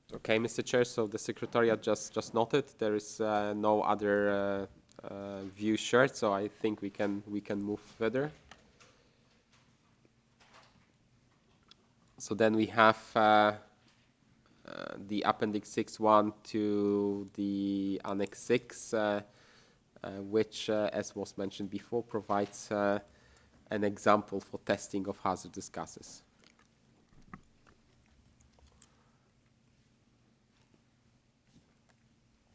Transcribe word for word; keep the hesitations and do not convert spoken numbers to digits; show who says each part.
Speaker 1: Okay, Mister Chair, so the Secretariat just, just noted there is uh, no other uh, uh, view shared, so I think we can, we can move further. So then we have uh, uh, the Appendix six one to the Annex six, uh, uh, which, uh, as was mentioned before, provides uh, an example for testing of hazardous gases.